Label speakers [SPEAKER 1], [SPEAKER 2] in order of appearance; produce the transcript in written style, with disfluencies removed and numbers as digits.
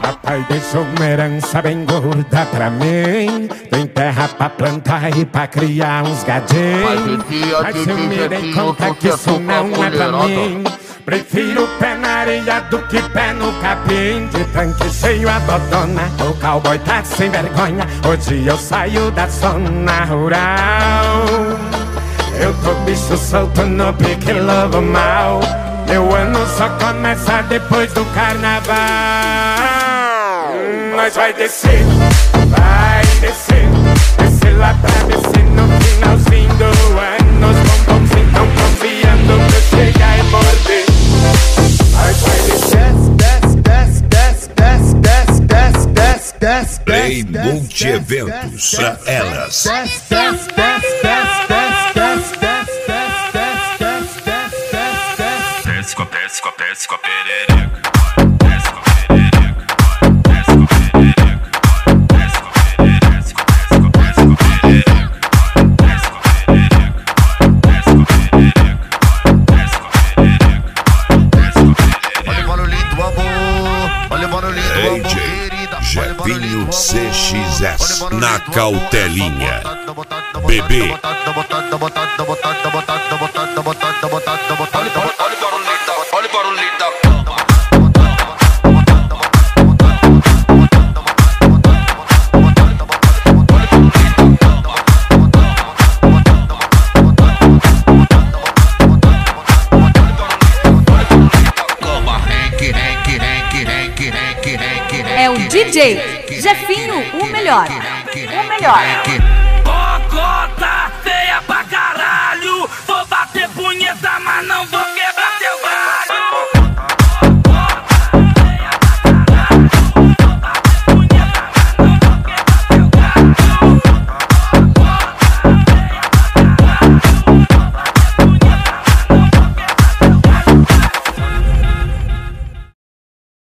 [SPEAKER 1] Papai deixou uma herança bem gorda pra mim. Tem terra pra plantar e pra criar uns gadinhos. Mas eu me dei conta que isso não é pra mim. Prefiro pé na areia do que pé no capim. De tanque cheio a dodona, o cowboy tá sem vergonha. Hoje eu saio da zona rural. Eu tô bicho solto no pique lobo mal. Meu ano só começa depois do carnaval. Nós vai descer, descer lá pra descer no finalzinho do ano. Os bombons tão confiando pra eu chegar e morder. Nós vai descer, desce, desce, desce, desce, desce, desce, desce.
[SPEAKER 2] Play Multi-Eventos pra elas.
[SPEAKER 1] Desce, desce, desce, desce, desce, desce, desce, desce, desce,
[SPEAKER 3] Desce com a perereca. Desce com a perereca. Desce com a perereca. Desce com a perereca. Desce com a perereca. Desce com a perereca. Desce com a perereca. Desce com a perereca.
[SPEAKER 4] Olha o barulhinho do amor. Olha o barulhinho do amor, querida.
[SPEAKER 2] Jefinho CXS na cautelinha. Bebê.
[SPEAKER 4] Olha o barulhinho da
[SPEAKER 5] É o DJ Jefinho, o melhor. O melhor.